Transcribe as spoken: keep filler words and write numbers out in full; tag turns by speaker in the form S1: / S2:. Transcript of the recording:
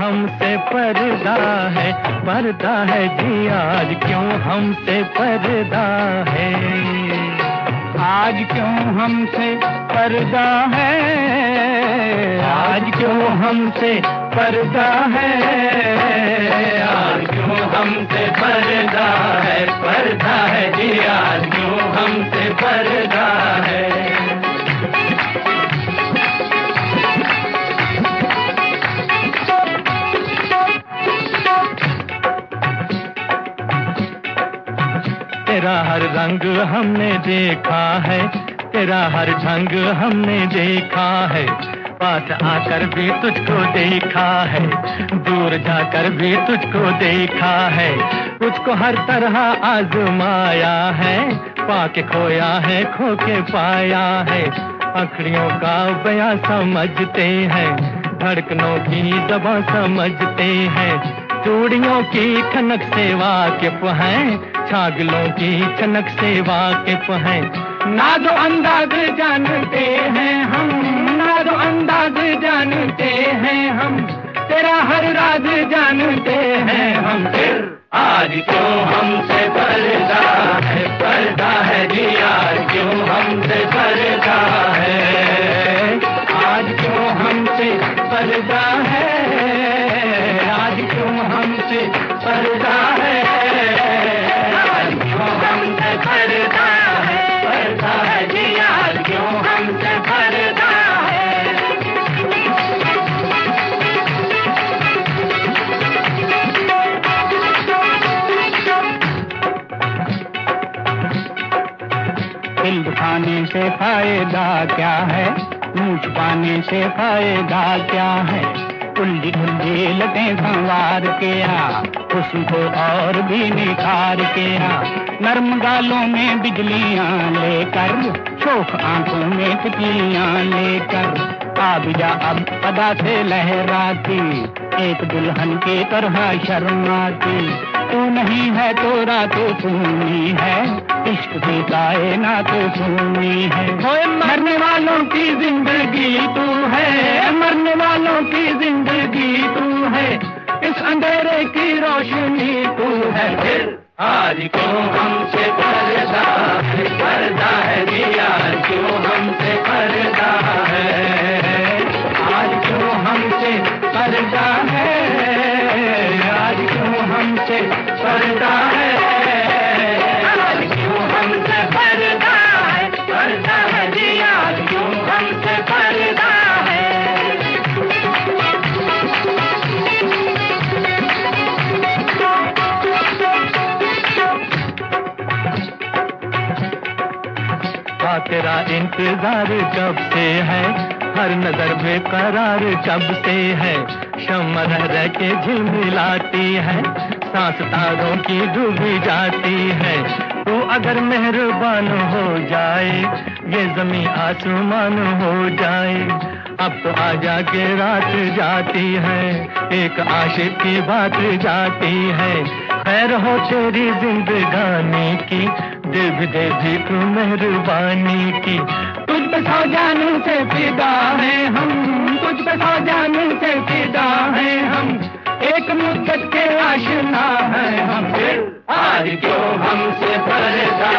S1: हमसे पर्दा है, पर्दा है जी आज क्यों हमसे पर्दा है,
S2: आज क्यों हमसे पर्दा है,
S1: आज क्यों हमसे पर्दा है, आज क्यों हमसे पर्दा है, पर्दा है जी आज क्यों हमसे पर्दा है। तेरा हर रंग हमने देखा है, तेरा हर ढंग हमने देखा है, पास आकर भी तुझको देखा है, दूर जाकर भी तुझको देखा है, तुझको हर तरह आजमाया है, पाके खोया है खो के पाया है, अखड़ियों का बयां समझते हैं, धड़कनों की दबा समझते हैं, चूड़ियों की खनक से वाकिफ हैं, छागलों की छनक से वाकिफ हैं, नाज़ो अंदाज जानते हैं हम, नाज़ो अंदाज जानते हैं हम, तेरा हर राज जानते हैं हम। फिर आज क्यों हमसे पर्दा है, पर्दा है जी आज क्यों हमसे पर्दा है, आज क्यों हमसे पर्दा है, आज क्यों हमसे पर्दा है, पर्दा है, पर्दा है जी आज क्यों हमसे पर्दा है।
S2: दिल दुखाने से फायदा क्या है, मुँह छुपाने से फायदा क्या है, उल्ली ढुल्ली लटें संवार के आ, हुस्न को और भी निखार के आ, नर्म गालों में बिजलियां लेकर, शोख आंखों में तितलियां लेकर, आ भी जा अब अदा से लहराती, एक दुल्हन के तरह शर्माती, तू नहीं है तो रात सुनी है, इश्क की कायनात सुनी है, मरने वालों की जिंदगी तू है, मरने वालों की जिंदगी तू है, इस अंधेरे की रोशनी तू है। फिर आज क्यों हमसे पर्दा है, पर्दा है जी आज क्यों हमसे पर्दा है, आज क्यों हमसे पर्दा है, आज क्यों हमसे पर्दा है, आज क्यों हमसे पर्दा है, पर्दा है जी आज क्यों हमसे पर्दा है। तेरा इंतजार जब से है, हर नजर बेकरार जब से है, शम्मा रह रह के झिलमिलाती है, सांस तारों की डूबी जाती है, तू अगर मेहरबान हो जाए, ये जमी आसमान हो जाए, अब तो आजा के रात जाती है, एक आशिक की बात जाती है, खैर हो तेरी जिंदगानी की, दे भी दे भी तू मेहरबानी की, तुझ पे सौ जाने से फिदा है हम, तुझ पे सौ जाने से फिदा है हम, एक मुद्दत के आशिना है हम। फिर आज क्यों हमसे पर्दा